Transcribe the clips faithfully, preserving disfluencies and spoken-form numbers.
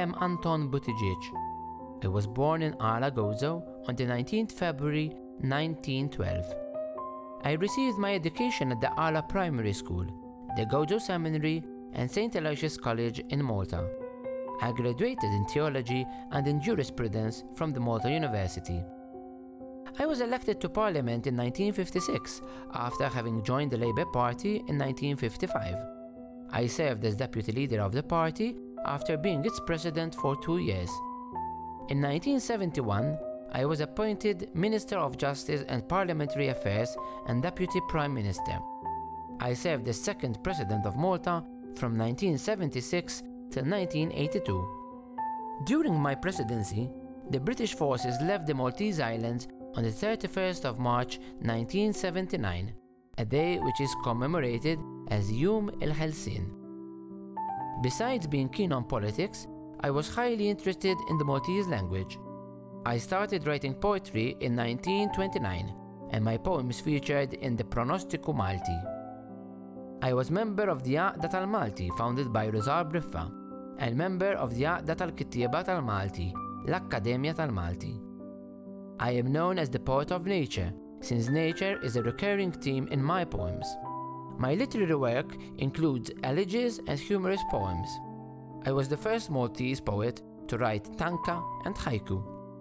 am Anton Buttigieg. I was born in Ala Gozo on the nineteenth of February nineteen twelve. I received my education at the Ala Primary School, the Gozo Seminary, and Saint Aloysius College in Malta. I graduated in theology and in jurisprudence from the Malta University. I was elected to Parliament in nineteen fifty-six after having joined the Labour Party in nineteen fifty-five. I served as deputy leader of the party after being its president for two years. In nineteen seventy-one, I was appointed Minister of Justice and Parliamentary Affairs and Deputy Prime Minister. I served as second President of Malta from nineteen seventy-six till nineteen eighty-two. During my presidency, the British forces left the Maltese Islands on the thirty-first of March nineteen seventy-nine, a day which is commemorated as Yom el-Helsin. Besides being keen on politics, I was highly interested in the Maltese language. I started writing poetry in nineteen twenty-nine, and my poems featured in the Pronostiku Malti. I was member of the Aqda tal-Malti, founded by Rosar Briffa, and member of the Aqda tal-Kittieba tal-Malti, l-Akkademja tal-Malti. I am known as the poet of nature, since nature is a recurring theme in my poems. My literary work includes elegies and humorous poems. I was the first Maltese poet to write tanka and haiku.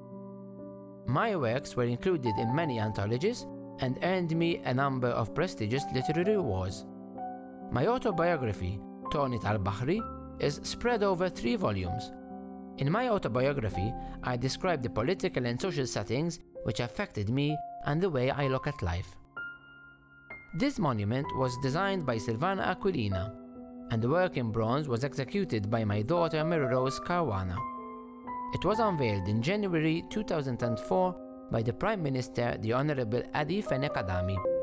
My works were included in many anthologies and earned me a number of prestigious literary awards. My autobiography, Tonit al-Bahri, is spread over three volumes. In my autobiography, I describe the political and social settings which affected me and the way I look at life. This monument was designed by Silvana Aquilina, and the work in bronze was executed by my daughter Mary-Rose Caruana. It was unveiled in January two thousand four by the Prime Minister, the Honorable Adi Fene Kadami.